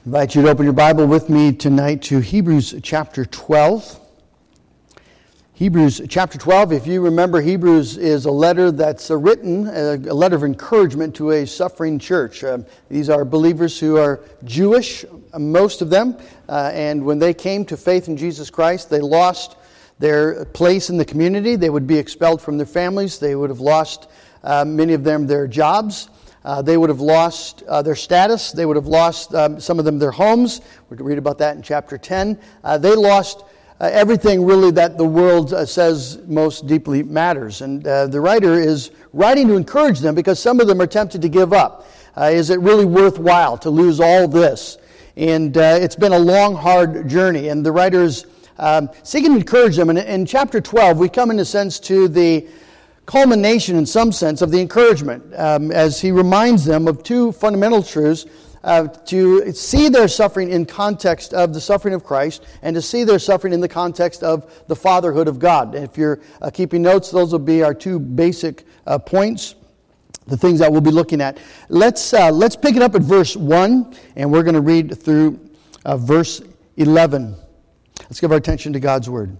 I invite you to open your Bible with me tonight to Hebrews chapter 12. Hebrews chapter 12, if you remember, Hebrews is a letter that's written, a letter of encouragement to a suffering church. These are believers who are Jewish, most of them, and when they came to faith in Jesus Christ, they lost their place in the community. They would be expelled from their families. They would have lost, many of them, their jobs. They would have lost their status. They would have lost, some of them, their homes. We're going to read about that in chapter 10. They lost everything really that the world says most deeply matters. And the writer is writing to encourage them because some of them are tempted to give up. Is it really worthwhile to lose all this? And it's been a long, hard journey. And the writer is seeking to encourage them. And in chapter 12, we come in a sense to the culmination, in some sense, of the encouragement as he reminds them of two fundamental truths. To see their suffering in context of the suffering of Christ and to see their suffering in the context of the fatherhood of God. If you're keeping notes, those will be our two basic points, the things that we'll be looking at. Let's pick it up at verse 1, and we're going to read through verse 11. Let's give our attention to God's Word.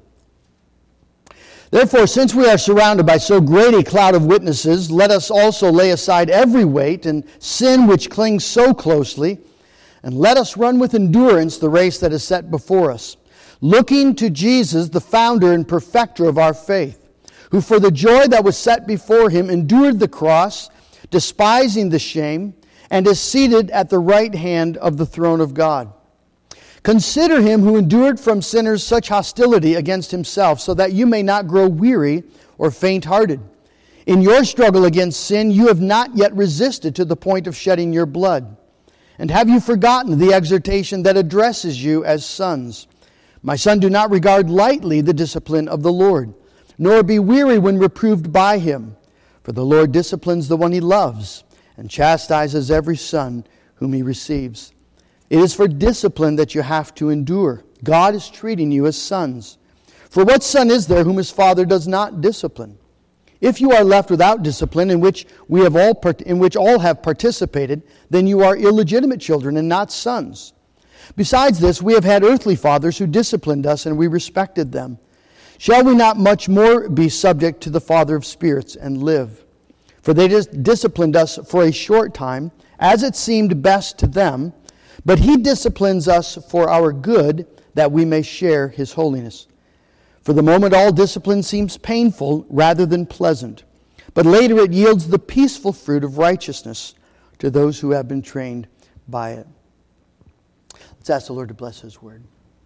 Therefore, since we are surrounded by so great a cloud of witnesses, let us also lay aside every weight and sin which clings so closely, and let us run with endurance the race that is set before us, looking to Jesus, the founder and perfecter of our faith, who for the joy that was set before him endured the cross, despising the shame, and is seated at the right hand of the throne of God. Consider him who endured from sinners such hostility against himself, so that you may not grow weary or faint-hearted. In your struggle against sin, you have not yet resisted to the point of shedding your blood. And have you forgotten the exhortation that addresses you as sons? My son, do not regard lightly the discipline of the Lord, nor be weary when reproved by him. For the Lord disciplines the one he loves, and chastises every son whom he receives. It is for discipline that you have to endure. God is treating you as sons. For what son is there whom his father does not discipline? If you are left without discipline, in which all have participated, then you are illegitimate children and not sons. Besides this, we have had earthly fathers who disciplined us, and we respected them. Shall we not much more be subject to the Father of spirits and live? For they disciplined us for a short time, as it seemed best to them, but he disciplines us for our good, that we may share his holiness. For the moment all discipline seems painful rather than pleasant, but later it yields the peaceful fruit of righteousness to those who have been trained by it. Let's ask the Lord to bless his word.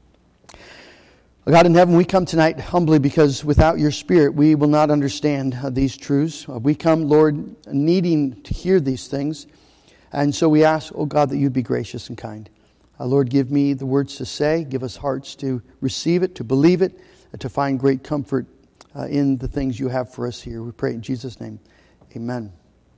God in heaven, we come tonight humbly because without your Spirit we will not understand these truths. We come, Lord, needing to hear these things. And so we ask, oh God, that you'd be gracious and kind. Lord, give me the words to say. Give us hearts to receive it, to believe it, to find great comfort in the things you have for us here. We pray in Jesus' name. Amen.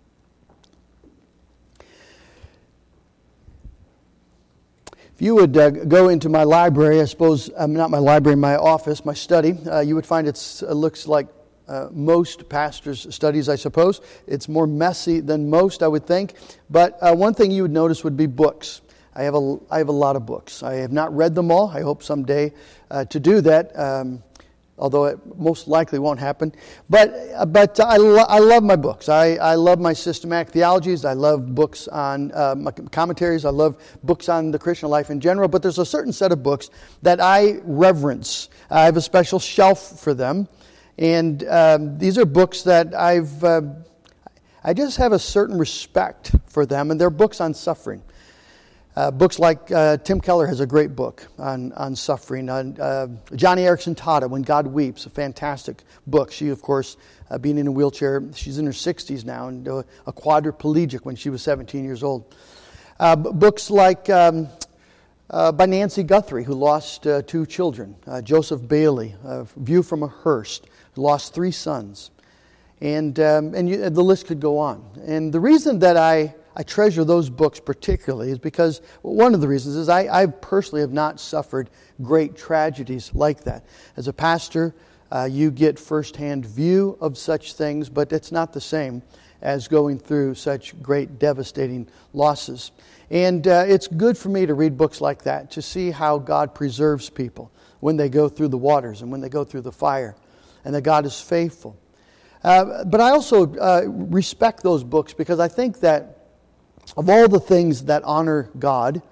If you would go into my library, I suppose, not my library, my office, my study, you would find it looks like most pastors' studies, I suppose. It's more messy than most, I would think. But one thing you would notice would be books. I have a lot of books. I have not read them all. I hope someday to do that, although it most likely won't happen. But I love my books. I love my systematic theologies. I love books on my commentaries. I love books on the Christian life in general. But there's a certain set of books that I reverence. I have a special shelf for them. And these are books that I just have a certain respect for them, and they're books on suffering. Books like Tim Keller has a great book on suffering. Johnny Erickson Tada, When God Weeps, a fantastic book. She, of course, being in a wheelchair, she's in her 60s now, and a quadriplegic when she was 17 years old. Books like by Nancy Guthrie, who lost 2 children. Joseph Bailey, View from a Hearse, who lost 3 sons. And the list could go on. And the reason that I treasure those books particularly is because, one of the reasons is I personally have not suffered great tragedies like that. As a pastor, you get firsthand view of such things, but it's not the same as going through such great devastating losses. And it's good for me to read books like that, to see how God preserves people when they go through the waters and when they go through the fire, and that God is faithful. But I also respect those books because I think that of all the things that honor God,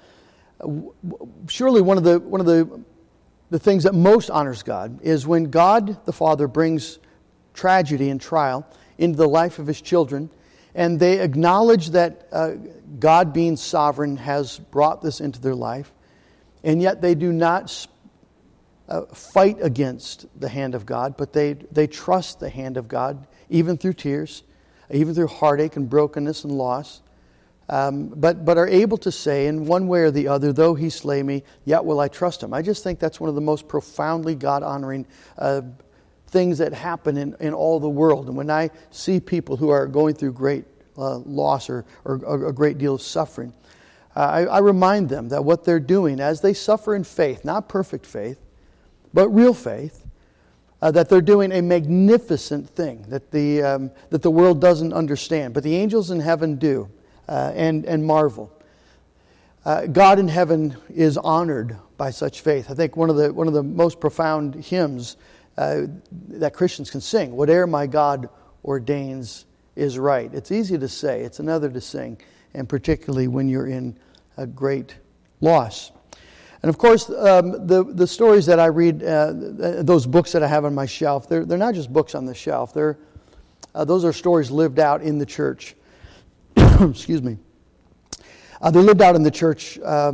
surely one of the things that most honors God is when God the Father brings tragedy and trial into the life of His children, and they acknowledge that God being sovereign has brought this into their life, and yet they do not fight against the hand of God, but they trust the hand of God, even through tears, even through heartache and brokenness and loss, but are able to say in one way or the other, though He slay me, yet will I trust Him. I just think that's one of the most profoundly God-honoring things that happen in all the world. And when I see people who are going through great loss or a great deal of suffering, I remind them that what they're doing as they suffer in faith, not perfect faith, but real faith, that they're doing a magnificent thing that the world doesn't understand, but the angels in heaven do, and marvel. God in heaven is honored by such faith. I think one of the most profound hymns that Christians can sing, "Whate'er my God ordains is right." It's easy to say, it's another to sing, and particularly when you're in a great loss. And of course, the stories that I read, those books that I have on my shelf, they're not just books on the shelf. Those are stories lived out in the church. Excuse me. They're lived out in the church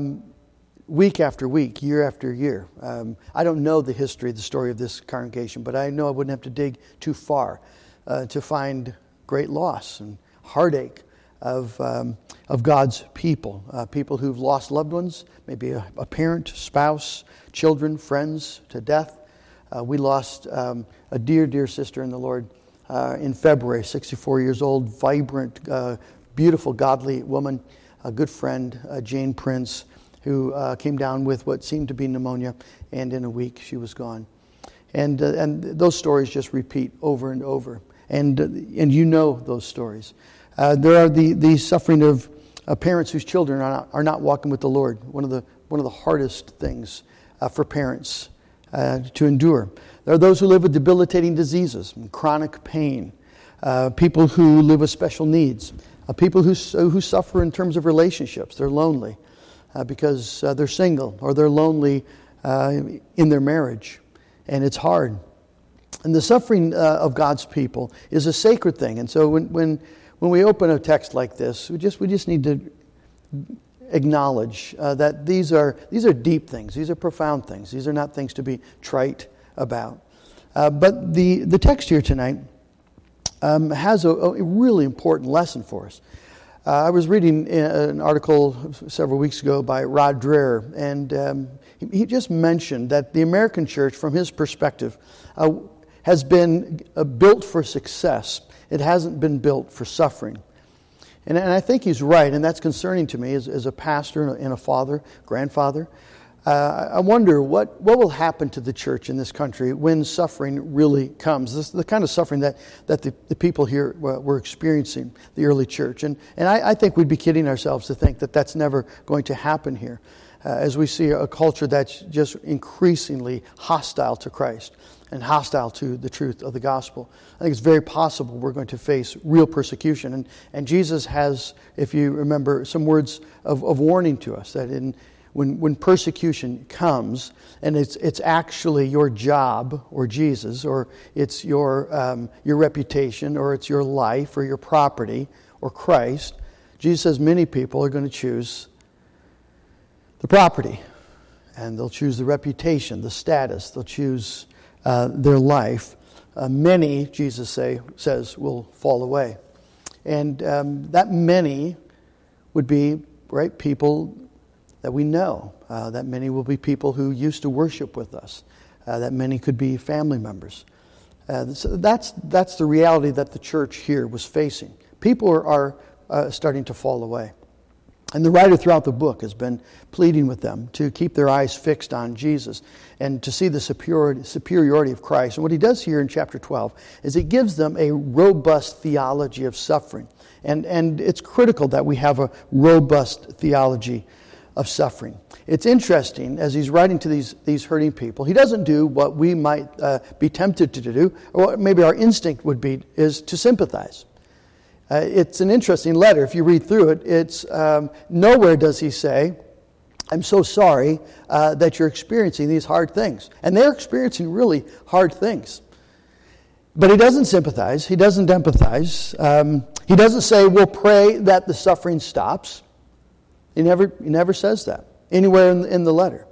week after week, year after year. I don't know the history, the story of this congregation, but I know I wouldn't have to dig too far to find great loss and heartache of God's people, people who've lost loved ones, maybe a parent, spouse, children, friends to death. We lost a dear, dear sister in the Lord in February, 64 years old, vibrant, beautiful, godly woman, a good friend, Jane Prince, who came down with what seemed to be pneumonia, and in a week she was gone. And those stories just repeat over and over, and you know those stories. There are the suffering of parents whose children are not walking with the Lord. One of the hardest things for parents to endure. There are those who live with debilitating diseases and chronic pain. People who live with special needs. People who suffer in terms of relationships. They're lonely because they're single, or they're lonely in their marriage, and it's hard. And the suffering of God's people is a sacred thing. And so when we open a text like this, we just need to acknowledge that these are deep things. These are profound things. These are not things to be trite about. But the text here tonight has a really important lesson for us. I was reading an article several weeks ago by Rod Dreher, and he just mentioned that the American church, from his perspective, has been built for success. It hasn't been built for suffering. And I think he's right, and that's concerning to me as a pastor and a father, grandfather. I wonder what will happen to the church in this country when suffering really comes. This is the kind of suffering that the people here were experiencing, the early church. And I think we'd be kidding ourselves to think that that's never going to happen here, as we see a culture that's just increasingly hostile to Christ and hostile to the truth of the gospel. I think it's very possible we're going to face real persecution. And Jesus has, if you remember, some words of warning to us that when persecution comes, and it's actually your job or Jesus, or it's your reputation, or it's your life or your property or Christ, Jesus says many people are going to choose the property, and they'll choose the reputation, the status, they'll choose their life. Many, Jesus says, will fall away. And that many would be, right, people that we know. That many will be people who used to worship with us. That many could be family members. So that's the reality that the church here was facing. People are starting to fall away. And the writer throughout the book has been pleading with them to keep their eyes fixed on Jesus and to see the superiority of Christ. And what he does here in chapter 12 is he gives them a robust theology of suffering. And it's critical that we have a robust theology of suffering. It's interesting, as he's writing to these hurting people, he doesn't do what we might be tempted to do, or what maybe our instinct would be, is to sympathize. It's an interesting letter. If you read through it, it's nowhere does he say, I'm so sorry that you're experiencing these hard things. And they're experiencing really hard things. But he doesn't sympathize. He doesn't empathize. He doesn't say, we'll pray that the suffering stops. He never says that anywhere in the letter.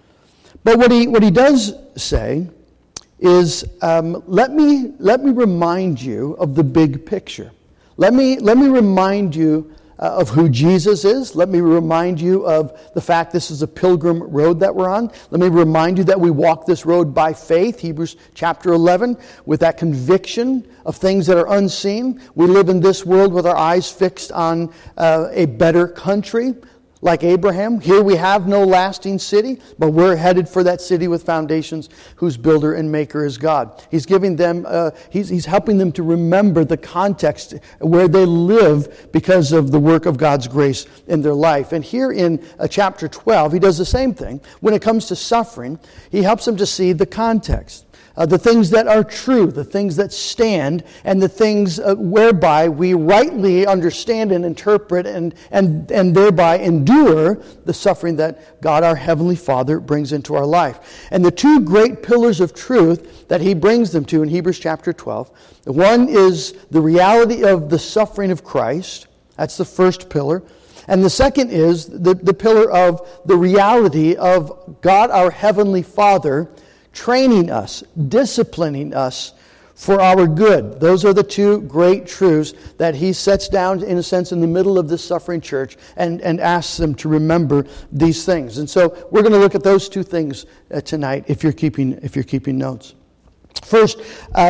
But what he does say is, let me remind you of the big picture. Let me remind you of who Jesus is. Let me remind you of the fact this is a pilgrim road that we're on. Let me remind you that we walk this road by faith, Hebrews chapter 11, with that conviction of things that are unseen. We live in this world with our eyes fixed on a better country. Like Abraham, here we have no lasting city, but we're headed for that city with foundations whose builder and maker is God. He's giving them, he's helping them to remember the context where they live because of the work of God's grace in their life. And here in chapter 12, he does the same thing. When it comes to suffering, he helps them to see the context. The things that are true, the things that stand, and the things whereby we rightly understand and interpret and thereby endure the suffering that God our Heavenly Father brings into our life. And the two great pillars of truth that he brings them to in Hebrews chapter 12, one is the reality of the suffering of Christ. That's the first pillar. And the second is the pillar of the reality of God our Heavenly Father training us, disciplining us for our good. Those are the two great truths that he sets down, in a sense, in the middle of this suffering church and asks them to remember these things. And so we're going to look at those two things tonight if you're keeping notes. First,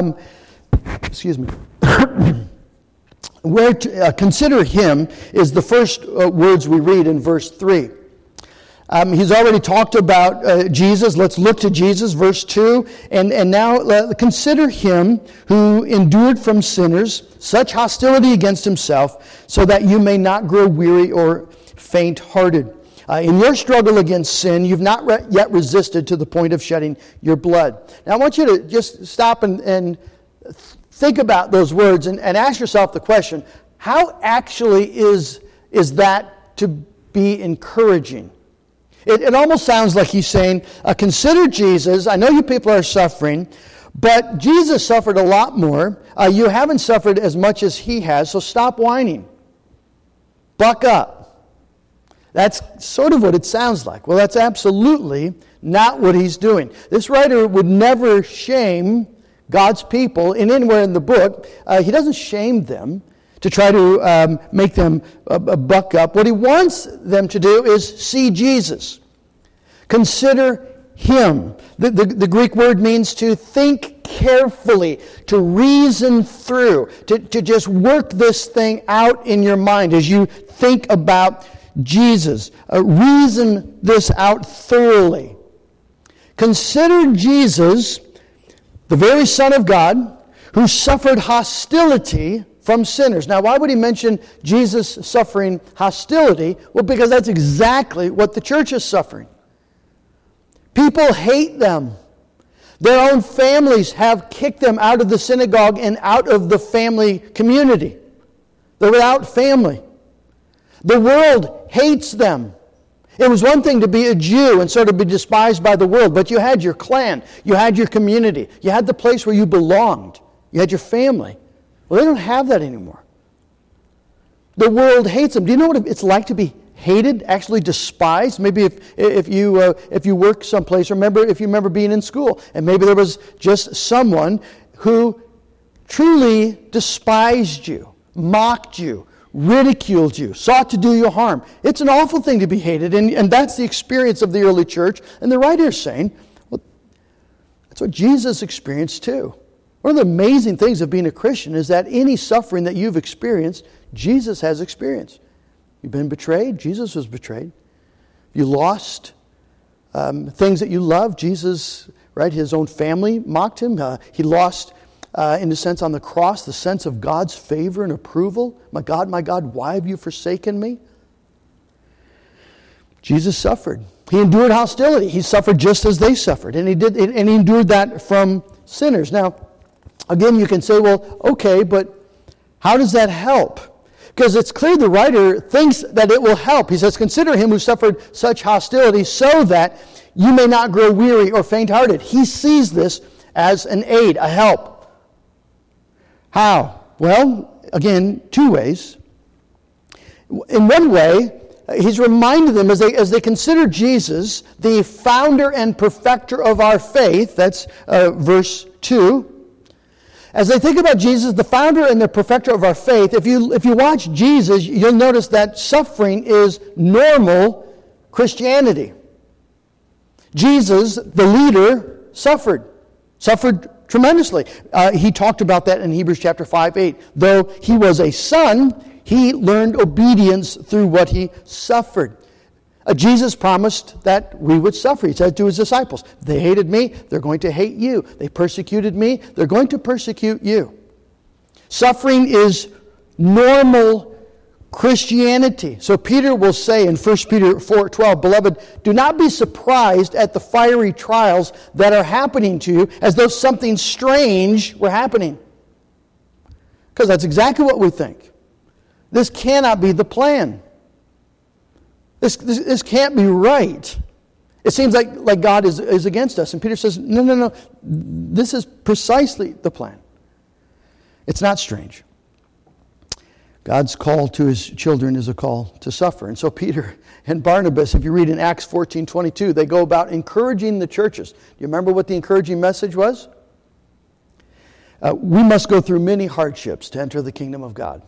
consider him is the first words we read in verse 3. He's already talked about Jesus. Let's look to Jesus, verse 2. And now consider him who endured from sinners such hostility against himself, so that you may not grow weary or faint-hearted. In your struggle against sin, you've not yet resisted to the point of shedding your blood. Now I want you to just stop and think about those words and ask yourself the question, how actually is that to be encouraging? It almost sounds like he's saying, consider Jesus. I know you people are suffering, but Jesus suffered a lot more. You haven't suffered as much as he has, so stop whining. Buck up. That's sort of what it sounds like. Well, that's absolutely not what he's doing. This writer would never shame God's people anywhere in the book. He doesn't shame them to try to make them buck up. What he wants them to do is see Jesus. Consider him. The Greek word means to think carefully, to reason through, to just work this thing out in your mind as you think about Jesus. Reason this out thoroughly. Consider Jesus, the very Son of God, who suffered hostility from sinners. Now, why would he mention Jesus suffering hostility? Well, because that's exactly what the church is suffering. People hate them. Their own families have kicked them out of the synagogue and out of the family community. They're without family. The world hates them. It was one thing to be a Jew and sort of be despised by the world, but you had your clan, you had your community, you had the place where you belonged, you had your family. Well, they don't have that anymore. The world hates them. Do you know what it's like to be hated, actually despised? Maybe if you work someplace, if you remember being in school, and maybe there was just someone who truly despised you, mocked you, ridiculed you, sought to do you harm. It's an awful thing to be hated, and that's the experience of the early church. And the writer is saying, well, that's what Jesus experienced too. One of the amazing things of being a Christian is that any suffering that you've experienced, Jesus has experienced. You've been betrayed. Jesus was betrayed. You lost things that you love. Jesus, right, his own family mocked him. He lost, in a sense, on the cross, the sense of God's favor and approval. My God, why have you forsaken me? Jesus suffered. He endured hostility. He suffered just as they suffered. And he endured that from sinners. Now, again, you can say, well, okay, but how does that help? Because it's clear the writer thinks that it will help. He says, consider him who suffered such hostility so that you may not grow weary or faint-hearted. He sees this as an aid, a help. How? Well, again, two ways. In one way, he's reminded them as they consider Jesus, the founder and perfecter of our faith, that's verse 2. As they think about Jesus, the founder and the perfecter of our faith, if you watch Jesus, you'll notice that suffering is normal Christianity. Jesus, the leader, suffered tremendously. He talked about that in Hebrews chapter 5:8. Though he was a son, he learned obedience through what he suffered. Jesus promised that we would suffer. He said to his disciples, they hated me, they're going to hate you. They persecuted me, they're going to persecute you. Suffering is normal Christianity. So Peter will say in 1 Peter 4:12, Beloved, do not be surprised at the fiery trials that are happening to you as though something strange were happening. Because that's exactly what we think. This cannot be the plan. This can't be right. It seems like God is against us. And Peter says, no. This is precisely the plan. It's not strange. God's call to his children is a call to suffer. And so Peter and Barnabas, if you read in Acts 14:22, they go about encouraging the churches. Do you remember what the encouraging message was? We must go through many hardships to enter the kingdom of God.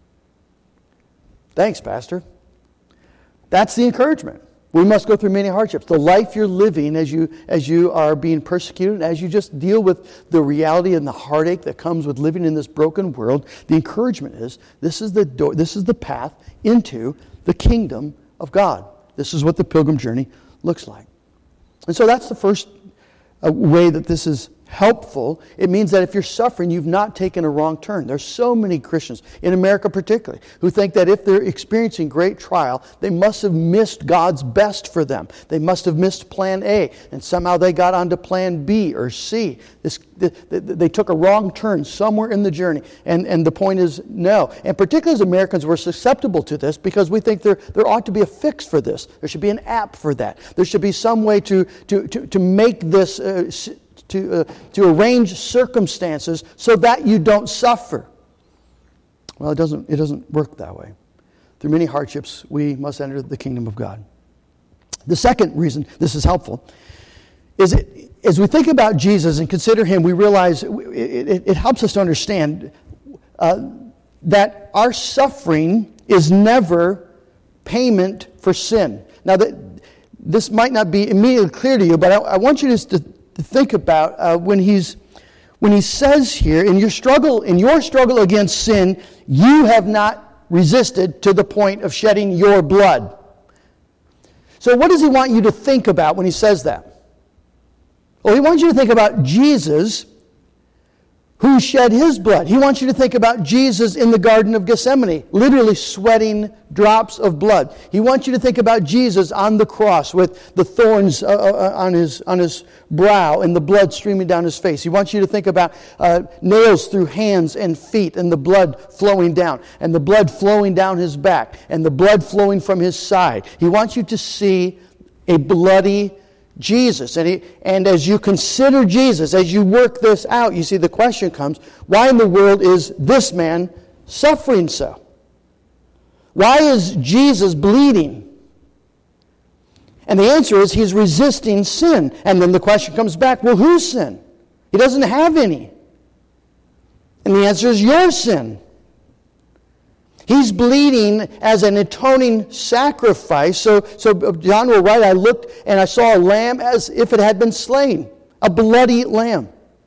Thanks, Pastor. That's the encouragement. We must go through many hardships. The life you're living as you are being persecuted, as you just deal with the reality and the heartache that comes with living in this broken world, the encouragement is this is the door, this is the path into the kingdom of God. This is what the pilgrim journey looks like. And so that's the first way that this is helpful. It means that if you're suffering, you've not taken a wrong turn. There's so many Christians, in America particularly, who think that if they're experiencing great trial, they must have missed God's best for them. They must have missed plan A, and somehow they got onto plan B or C. They took a wrong turn somewhere in the journey. And the point is, no. And particularly as Americans, we're susceptible to this because we think there ought to be a fix for this. There should be an app for that. There should be some way to make this to arrange circumstances so that you don't suffer. Well, it doesn't work that way. Through many hardships, we must enter the kingdom of God. The second reason this is helpful is as we think about Jesus and consider him, we realize it helps us to understand that our suffering is never payment for sin. Now, this might not be immediately clear to you, but I want you to think about when he says here, in your struggle against sin, you have not resisted to the point of shedding your blood. So what does he want you to think about when he says that? Well, he wants you to think about Jesus who shed his blood. He wants you to think about Jesus in the Garden of Gethsemane, literally sweating drops of blood. He wants you to think about Jesus on the cross with the thorns on his brow and the blood streaming down his face. He wants you to think about nails through hands and feet and the blood flowing down, and the blood flowing down his back, and the blood flowing from his side. He wants you to see a bloody Jesus. And as you consider Jesus, as you work this out, you see the question comes, why in the world is this man suffering so? Why is Jesus bleeding? And the answer is he's resisting sin. And then the question comes back, well, whose sin? He doesn't have any. And the answer is your sin. He's bleeding as an atoning sacrifice. So John will write, I looked and I saw a lamb as if it had been slain. A bloody lamb.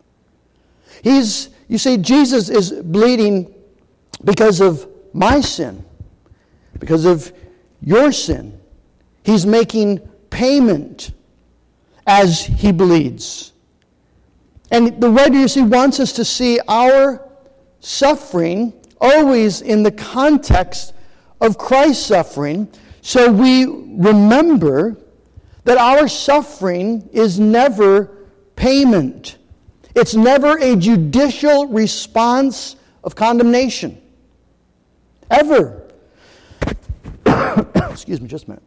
You see, Jesus is bleeding because of my sin. because of your sin. He's making payment as he bleeds. And the writer, you see, wants us to see our suffering always in the context of Christ's suffering, so we remember that our suffering is never payment. It's never a judicial response of condemnation. Ever. Excuse me just a minute.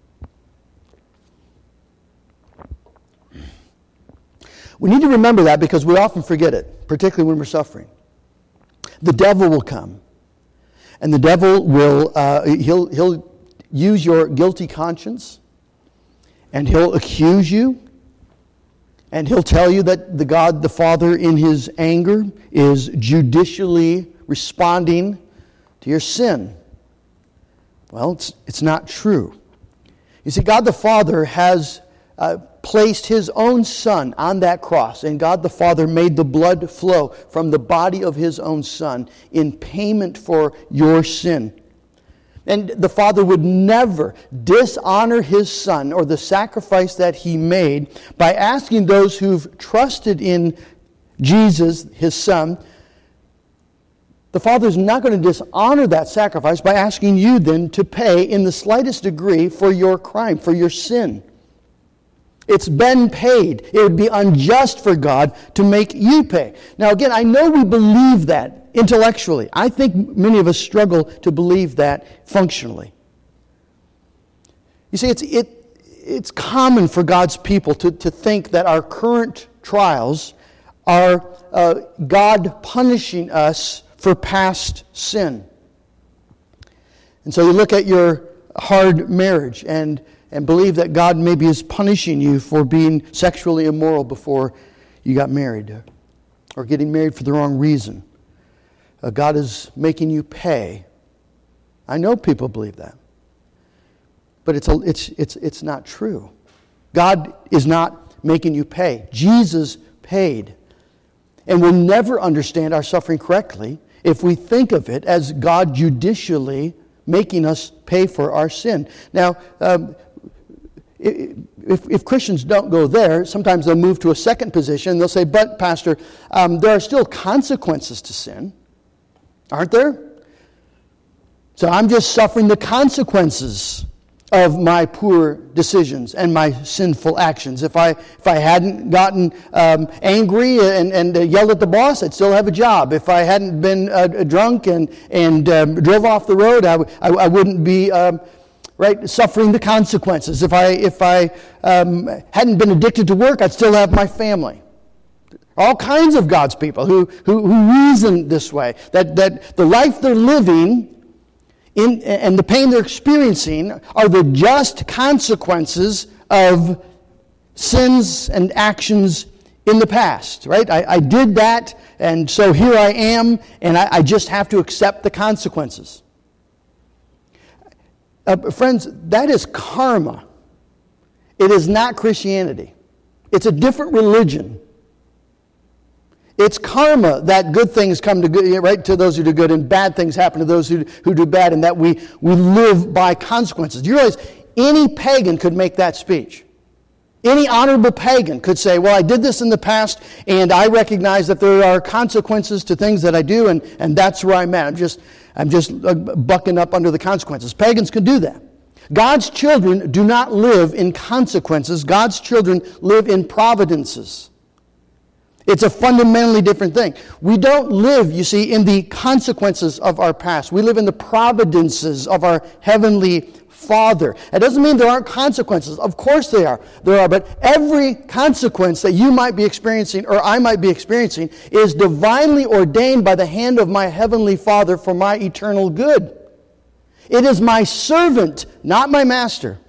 We need to remember that because we often forget it, particularly when we're suffering. The devil will come, and the devil will he'll use your guilty conscience, and he'll accuse you, and he'll tell you that the God the Father in his anger is judicially responding to your sin. Well, it's not true. You see, God the Father has placed his own Son on that cross, and God the Father made the blood flow from the body of his own Son in payment for your sin. And the Father would never dishonor his Son or the sacrifice that he made by asking those who've trusted in Jesus, his Son. The Father is not going to dishonor that sacrifice by asking you then to pay in the slightest degree for your crime, for your sin. It's been paid. It would be unjust for God to make you pay. Now again, I know we believe that intellectually. I think many of us struggle to believe that functionally. You see, it's common for God's people to think that our current trials are God punishing us for past sin. And so you look at your hard marriage and believe that God maybe is punishing you for being sexually immoral before you got married, or getting married for the wrong reason. God is making you pay. I know people believe that, but it's not true. God is not making you pay. Jesus paid, and we'll never understand our suffering correctly if we think of it as God judicially making us pay for our sin. Now, if Christians don't go there, sometimes they'll move to a second position. They'll say, but Pastor, there are still consequences to sin, aren't there? So I'm just suffering the consequences of my poor decisions and my sinful actions. If I hadn't gotten angry and yelled at the boss, I'd still have a job. If I hadn't been drunk and drove off the road, I wouldn't be suffering the consequences. If I hadn't been addicted to work, I'd still have my family. All kinds of God's people who reason this way, that the life they're living and the pain they're experiencing are the just consequences of sins and actions in the past, right? I did that, and so here I am, and I just have to accept the consequences. Friends, that is karma. It is not Christianity. It's a different religion. It's karma that good things come to good, right, to those who do good, and bad things happen to those who do bad, and that we live by consequences. Do you realize any pagan could make that speech? Any honorable pagan could say, well, I did this in the past, and I recognize that there are consequences to things that I do, and that's where I'm at. I'm just bucking up under the consequences. Pagans can do that. God's children do not live in consequences. God's children live in providences. It's a fundamentally different thing. We don't live, you see, in the consequences of our past. We live in the providences of our heavenly Father. It doesn't mean there aren't consequences. Of course there are. But every consequence that you might be experiencing or I might be experiencing is divinely ordained by the hand of my heavenly Father for my eternal good. It is my servant, not my master.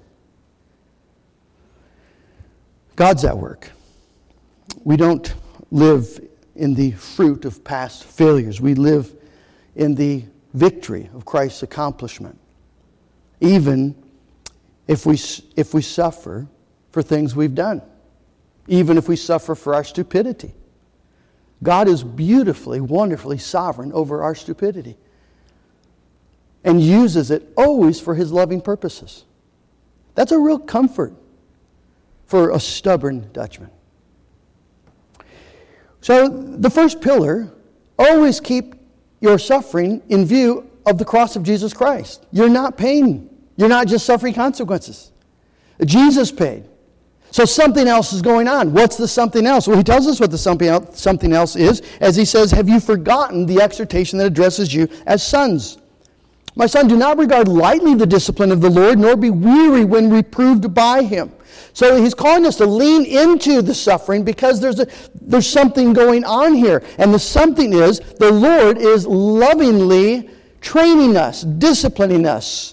God's at work. We don't live in the fruit of past failures. We live in the victory of Christ's accomplishment. Even if we suffer for things we've done. Even if we suffer for our stupidity. God is beautifully, wonderfully sovereign over our stupidity. and uses it always for His loving purposes. That's a real comfort for a stubborn Dutchman. So the first pillar, always keep your suffering in view of the cross of Jesus Christ. You're not paying. You're not just suffering consequences. Jesus paid. So something else is going on. What's the something else? Well, He tells us what the something else is, as He says, have you forgotten the exhortation that addresses you as sons? My son, do not regard lightly the discipline of the Lord, nor be weary when reproved by Him. So He's calling us to lean into the suffering because there's something going on here. And the something is, the Lord is lovingly training us, disciplining us.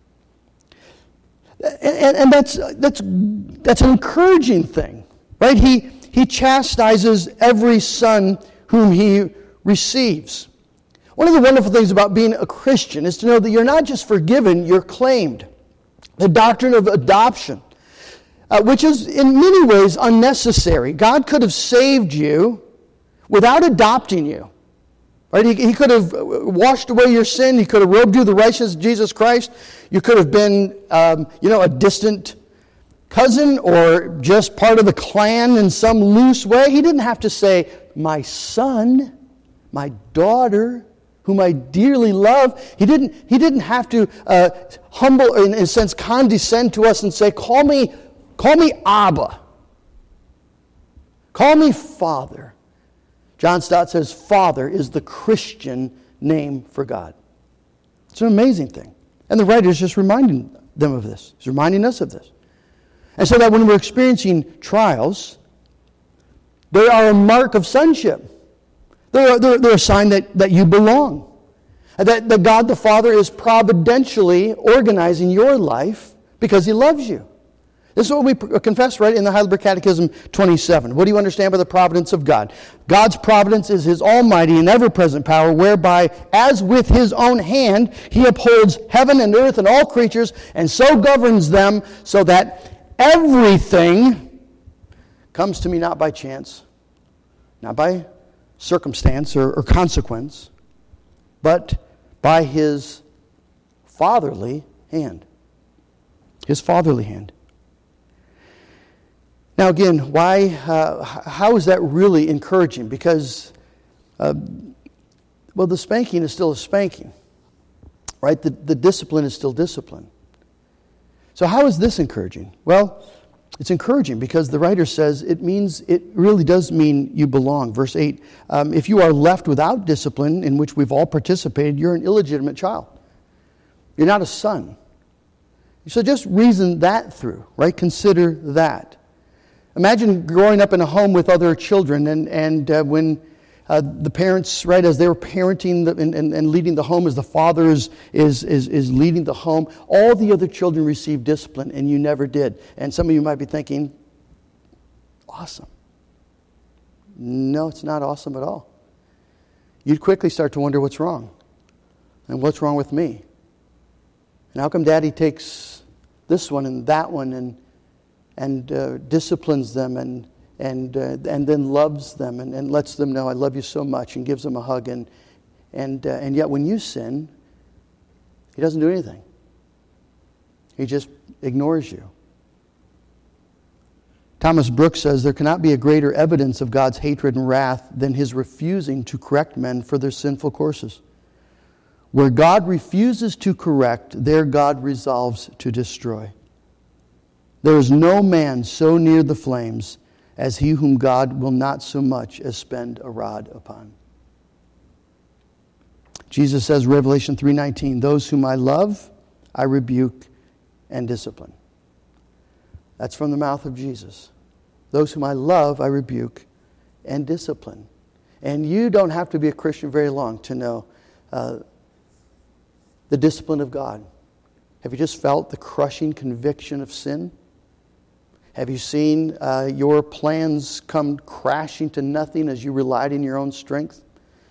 And that's an encouraging thing, right? He chastises every son whom He receives. One of the wonderful things about being a Christian is to know that you're not just forgiven, you're claimed. The doctrine of adoption, which is in many ways unnecessary. God could have saved you without adopting you. Right? He could have washed away your sin. He could have robed you the righteousness of Jesus Christ. You could have been, a distant cousin or just part of the clan in some loose way. He didn't have to say, my son, my daughter, whom I dearly love. He didn't have to humble, in a sense, condescend to us and say, call me Abba. Call me Father. John Stott says, Father is the Christian name for God. It's an amazing thing. And the writer is just reminding them of this. He's reminding us of this. And so that when we're experiencing trials, they are a mark of sonship. They're a sign that you belong. That God the Father is providentially organizing your life because He loves you. This is what we confess, right, in the Heidelberg Catechism 27. What do you understand by the providence of God? God's providence is His almighty and ever-present power, whereby, as with His own hand, He upholds heaven and earth and all creatures, and so governs them, so that everything comes to me not by chance, not by circumstance or consequence, but by His fatherly hand. His fatherly hand. Now again, why? How is that really encouraging? Because, the spanking is still a spanking, right? The discipline is still discipline. So how is this encouraging? Well, it's encouraging because the writer says it really does mean you belong. Verse 8, if you are left without discipline, in which we've all participated, you're an illegitimate child. You're not a son. So just reason that through, right? Consider that. Imagine growing up in a home with other children and when the parents, right, as they were parenting and leading the home, as the father is leading the home, all the other children received discipline and you never did. And some of you might be thinking, awesome. No, it's not awesome at all. You'd quickly start to wonder what's wrong. And what's wrong with me? And how come Daddy takes this one and that one and disciplines them and then loves them and lets them know I love you so much and gives them a hug and yet when you sin, He doesn't do anything. He just ignores you. Thomas Brooks says there cannot be a greater evidence of God's hatred and wrath than His refusing to correct men for their sinful courses. Where God refuses to correct, there God resolves to destroy. There is no man so near the flames as he whom God will not so much as spend a rod upon. Jesus says, Revelation 3:19, those whom I love, I rebuke and discipline. That's from the mouth of Jesus. Those whom I love, I rebuke and discipline. And you don't have to be a Christian very long to know the discipline of God. Have you just felt the crushing conviction of sin? Have you seen your plans come crashing to nothing as you relied in your own strength?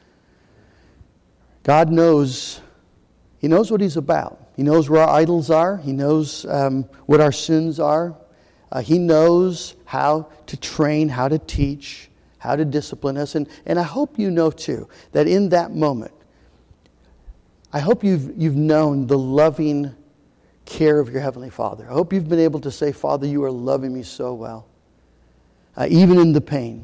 God knows. He knows what He's about. He knows where our idols are. He knows what our sins are. He knows how to train, how to teach, how to discipline us. And I hope you know, too, that in that moment, I hope you've known the loving care of your Heavenly Father. I hope you've been able to say, Father, you are loving me so well, even in the pain.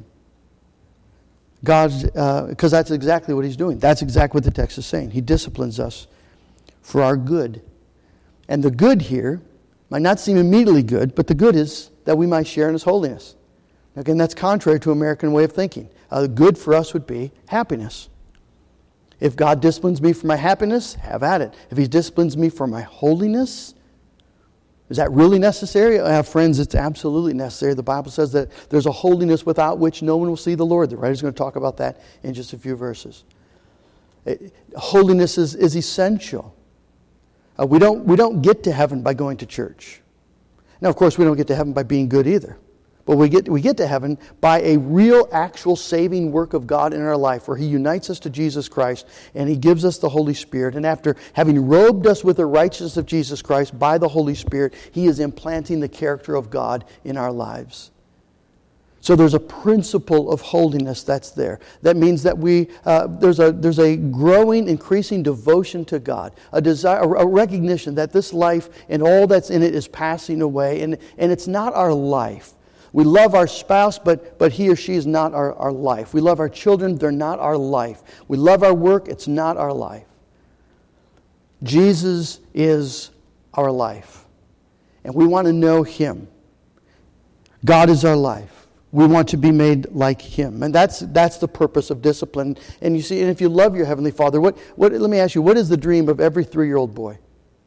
Because that's exactly what He's doing. That's exactly what the text is saying. He disciplines us for our good. And the good here might not seem immediately good, but the good is that we might share in His holiness. Again, that's contrary to American way of thinking. Good for us would be happiness. If God disciplines me for my happiness, have at it. If He disciplines me for my holiness, is that really necessary? Friends, it's absolutely necessary. The Bible says that there's a holiness without which no one will see the Lord. The writer's going to talk about that in just a few verses. Holiness is essential. We don't get to heaven by going to church. Now, of course, we don't get to heaven by being good either. But we get to heaven by a real, actual saving work of God in our life, where He unites us to Jesus Christ and He gives us the Holy Spirit. And after having robed us with the righteousness of Jesus Christ by the Holy Spirit, He is implanting the character of God in our lives. So there's a principle of holiness that's there. That means that there's a growing, increasing devotion to God, a desire, a recognition that this life and all that's in it is passing away, and it's not our life. We love our spouse, but he or she is not our life. We love our children, they're not our life. We love our work, it's not our life. Jesus is our life, and we want to know Him. God is our life. We want to be made like Him, and that's the purpose of discipline. And you see, and if you love your Heavenly Father, what? Let me ask you, what is the dream of every 3-year-old boy?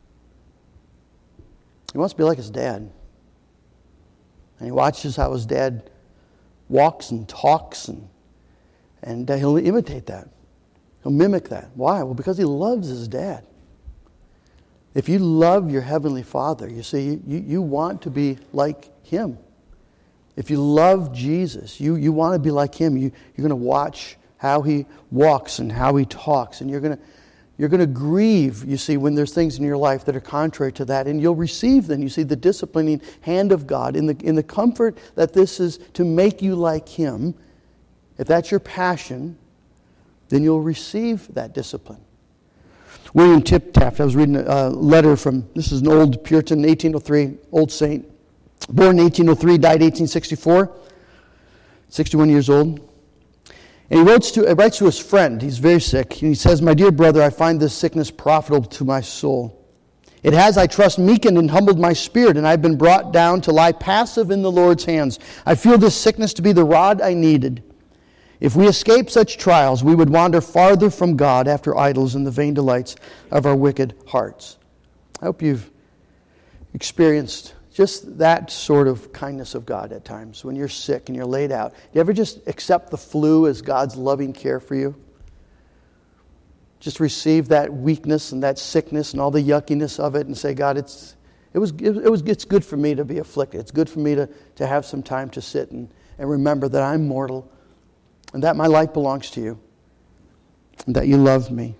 He wants to be like his dad. And he watches how his dad walks and talks, and he'll imitate that. He'll mimic that. Why? Well, because he loves his dad. If you love your Heavenly Father, you see, you want to be like Him. If you love Jesus, you want to be like Him. You're going to watch how He walks and how He talks, and you're going to grieve, you see, when there's things in your life that are contrary to that, and you'll receive them. You see the disciplining hand of God in the comfort that this is to make you like Him. If that's your passion, then you'll receive that discipline. William Tiptaft, I was reading a letter from, this is an old Puritan, 1803, old saint, born in 1803, died 1864, 61 years old. And he writes to his friend, he's very sick, and he says, "My dear brother, I find this sickness profitable to my soul. It has, I trust, meekened and humbled my spirit, and I've been brought down to lie passive in the Lord's hands. I feel this sickness to be the rod I needed. If we escape such trials, we would wander farther from God after idols and the vain delights of our wicked hearts." I hope you've experienced just that sort of kindness of God at times when you're sick and you're laid out. Do you ever just accept the flu as God's loving care for you? Just receive that weakness and that sickness and all the yuckiness of it and say, God, it's good for me to be afflicted. It's good for me to have some time to sit and remember that I'm mortal and that my life belongs to you and that you love me.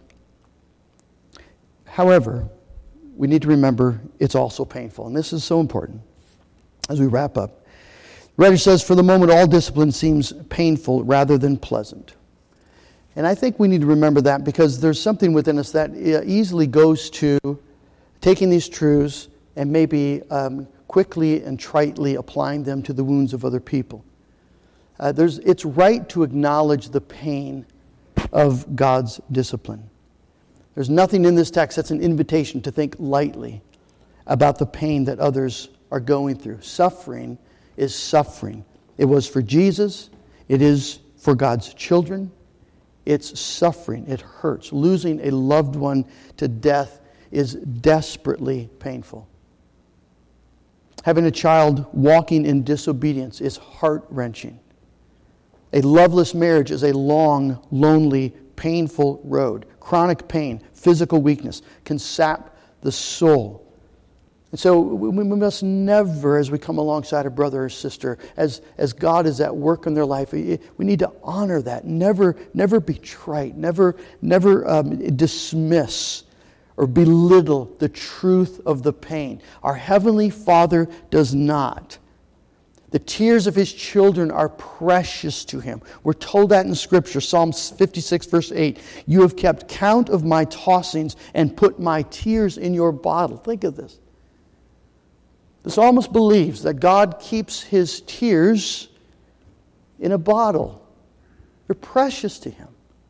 However, we need to remember it's also painful. And this is so important as we wrap up. The writer says, "For the moment, all discipline seems painful rather than pleasant." And I think we need to remember that because there's something within us that easily goes to taking these truths and maybe quickly and tritely applying them to the wounds of other people. It's right to acknowledge the pain of God's discipline. There's nothing in this text that's an invitation to think lightly about the pain that others are going through. Suffering is suffering. It was for Jesus. It is for God's children. It's suffering. It hurts. Losing a loved one to death is desperately painful. Having a child walking in disobedience is heart-wrenching. A loveless marriage is a long, lonely, painful road. Chronic pain, physical weakness can sap the soul. And so we must never, as we come alongside a brother or sister, as God is at work in their life, we need to honor that. Never be trite. Never dismiss or belittle the truth of the pain. Our Heavenly Father does not. The tears of His children are precious to Him. We're told that in Scripture. Psalm 56, verse 8. You have kept count of my tossings and put my tears in your bottle. Think of this. The psalmist believes that God keeps his tears in a bottle. They're precious to Him.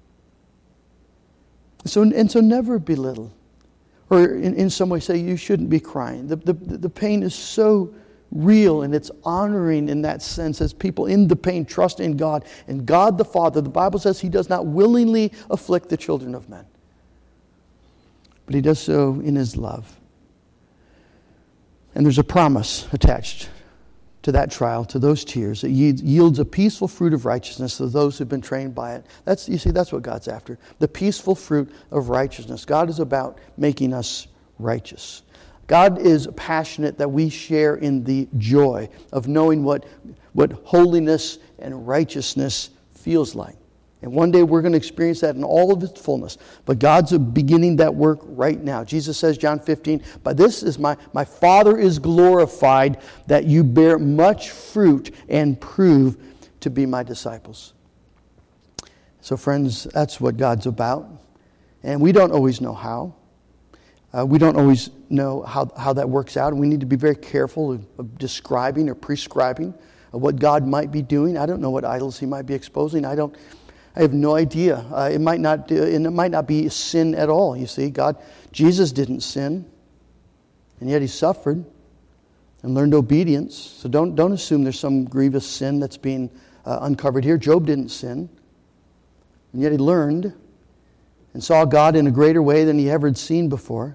So never belittle. Or in some way say you shouldn't be crying. The pain is so real, and it's honoring in that sense as people in the pain trust in God. And God the Father, the Bible says He does not willingly afflict the children of men. But He does so in His love. And there's a promise attached to that trial, to those tears. It yields a peaceful fruit of righteousness to those who've been trained by it. That's what God's after. The peaceful fruit of righteousness. God is about making us righteous. God is passionate that we share in the joy of knowing what holiness and righteousness feels like. And one day we're going to experience that in all of its fullness. But God's beginning that work right now. Jesus says, John 15, "By this is my Father is glorified, that you bear much fruit and prove to be my disciples." So friends, that's what God's about. And we don't always know how. We don't always know how that works out, and we need to be very careful of describing or prescribing what God might be doing. I don't know what idols He might be exposing. I have no idea. It might not be sin at all. You see, Jesus didn't sin, and yet He suffered and learned obedience. So don't assume there's some grievous sin that's being uncovered here. Job didn't sin, and yet he learned and saw God in a greater way than he ever had seen before.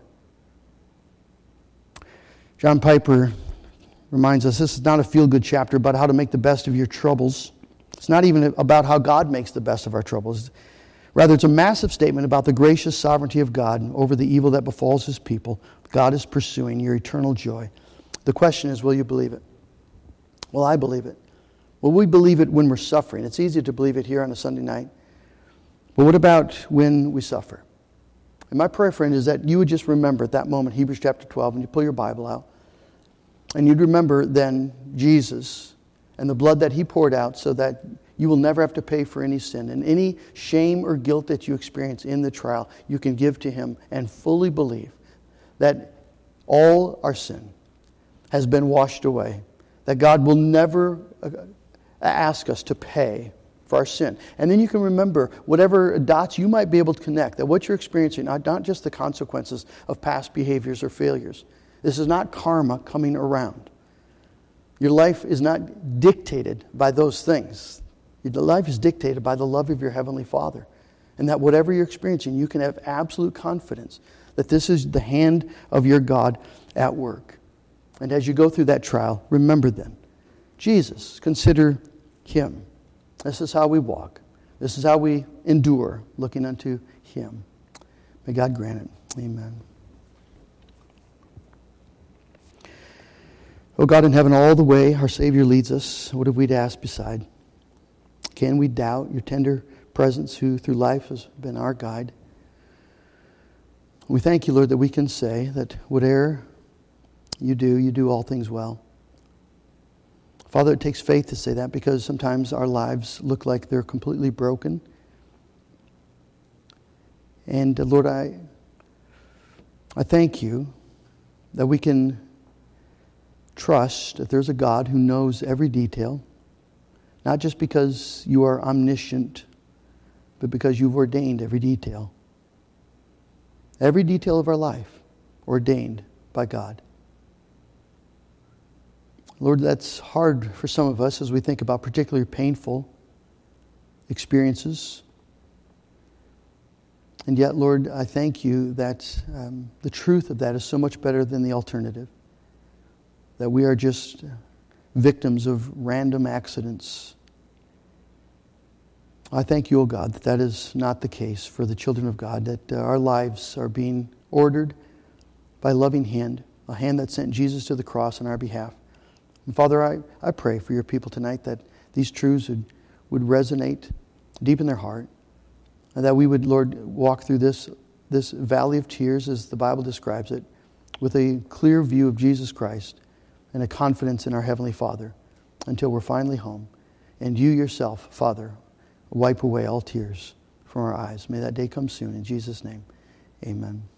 John Piper reminds us this is not a feel-good chapter about how to make the best of your troubles. It's not even about how God makes the best of our troubles. Rather, it's a massive statement about the gracious sovereignty of God over the evil that befalls His people. God is pursuing your eternal joy. The question is, will you believe it? Will I believe it? Will we believe it when we're suffering? It's easy to believe it here on a Sunday night. But what about when we suffer? And my prayer, friend, is that you would just remember at that moment, Hebrews chapter 12, and you pull your Bible out, and you'd remember then Jesus and the blood that He poured out so that you will never have to pay for any sin. And any shame or guilt that you experience in the trial, you can give to Him and fully believe that all our sin has been washed away, that God will never ask us to pay for our sin. And then you can remember whatever dots you might be able to connect, that what you're experiencing are not just the consequences of past behaviors or failures. This is not karma coming around. Your life is not dictated by those things. Your life is dictated by the love of your Heavenly Father. And that whatever you're experiencing, you can have absolute confidence that this is the hand of your God at work. And as you go through that trial, remember then, Jesus, consider Him. This is how we walk. This is how we endure, looking unto Him. May God grant it. Amen. O God in heaven, all the way our Savior leads us, what have we to ask beside? Can we doubt your tender presence who through life has been our guide? We thank you, Lord, that we can say that whatever you do all things well. Father, it takes faith to say that because sometimes our lives look like they're completely broken. And Lord, I thank you that we can trust that there's a God who knows every detail, not just because you are omniscient, but because you've ordained every detail. Every detail of our life ordained by God. Lord, that's hard for some of us as we think about particularly painful experiences. And yet, Lord, I thank you that the truth of that is so much better than the alternative. That we are just victims of random accidents. I thank you, O God, that that is not the case for the children of God, that our lives are being ordered by a loving hand, a hand that sent Jesus to the cross on our behalf. And Father, I pray for your people tonight that these truths would resonate deep in their heart, and that we would, Lord, walk through this valley of tears, as the Bible describes it, with a clear view of Jesus Christ and a confidence in our Heavenly Father. until we're finally home. And you yourself, Father, wipe away all tears from our eyes. May that day come soon. In Jesus' name, amen.